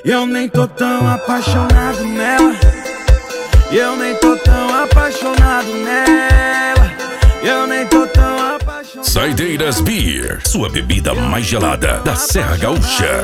Eu nem tô tão apaixonado nela. Eu nem tô tão apaixonado nela. Eu nem tô tão apaixonado. Saideiras Beer, sua bebida mais gelada da Serra Gaúcha.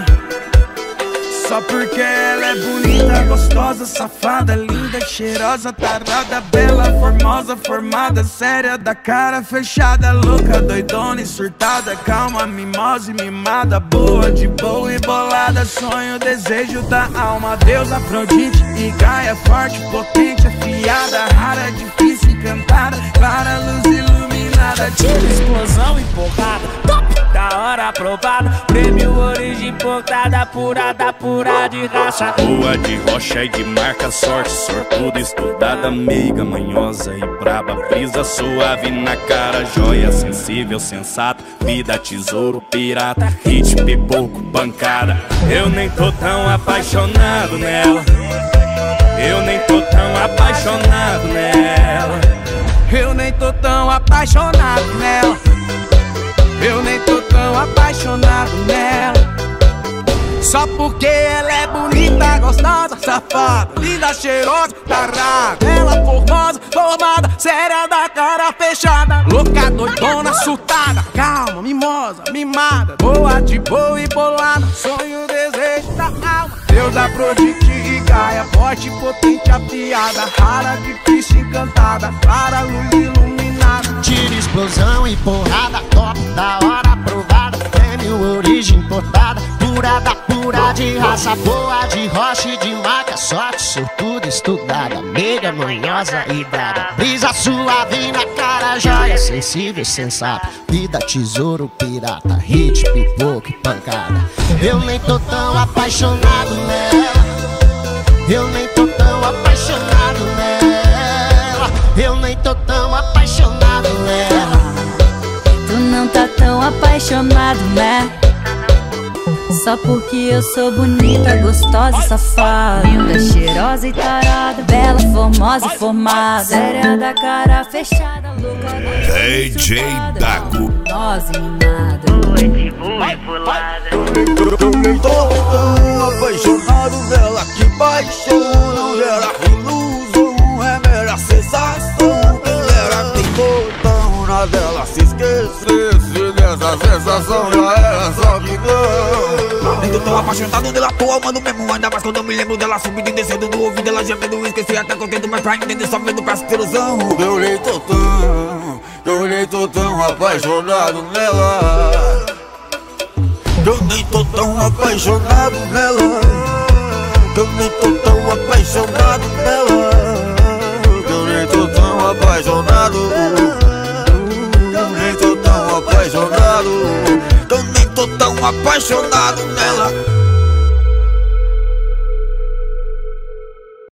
Só porque ela é bonita, gostosa, safada, linda, cheirosa, tarada, bela, formosa, formada, séria, da cara fechada, louca, doidona e surtada, calma, mimosa e mimada, boa, de boa e bolada, sonho, desejo da alma, Deus, Afrodite e Gaia, forte, potente, afiada, rara, difícil, encantada, clara, luz iluminada, tira explosão e porrada, top, da hora aprovada, prêmio origem importada, pura da pura de raça, boa de rocha e de marca, sorte, sortuda, estudada, meiga, manhosa e braba, brisa suave na cara, joia, sensível, sensata, vida, tesouro, pirata, hit, pipoco, bancada. Eu nem tô tão apaixonado nela. Eu nem tô tão apaixonado nela. Eu nem tô tão apaixonado nela. Eu nem tô tão apaixonado nela. Só porque ela é bonita, gostosa, safada, linda, cheirosa, tarada, bela, formosa, formada, séria, da cara fechada, louca, doidona, surtada, calma, mimosa, mimada, boa, de boa e bolada, sonho, desejo da alma, Deus, Afrodite e Gaia, forte, potente, afiada, rara, difícil, encantada, clara, luz iluminada, tira explosão e porrada, top, da hora aprovada, prêmio origem importada, pura da pura de raça, boa de rocha e de marca, sorte, sortuda, estudada, meiga, manhosa e dada, brisa suave na cara, joia, sensível, sensata, vida, tesouro, pirata, hit, pipoco e pancada. Eu nem tô tão apaixonado nela. Eu nem tô tão apaixonado nela. Eu nem tô tão apaixonado nela. Tu não tá tão apaixonado, né? Só porque eu sou bonita, gostosa e safada, linda, cheirosa e tarada, bela, formosa e formada, séria, da cara fechada, louca, DJ Dago, nossa e mimada, boa de boa e bolada. Eu nem tô tão apaixonado nela, que paixão, ela ilusão, é mera sensação, ela tem botão na dela, se esquecesse dessa sensação, já era só que não. Nem tô tão apaixonado nela, tô amando mesmo, ainda mais quando eu me lembro dela subindo e descendo do ouvido, ela gemendo, esqueci até contendo, mas pra entender só vendo pra ter ilusão. Eu nem tô tão apaixonado nela. Eu nem tô tão apaixonado nela. Eu nem tô tão apaixonado nela. Eu nem tô tão apaixonado. Eu nem tô tão apaixonado. Eu nem tô tão apaixonado nela.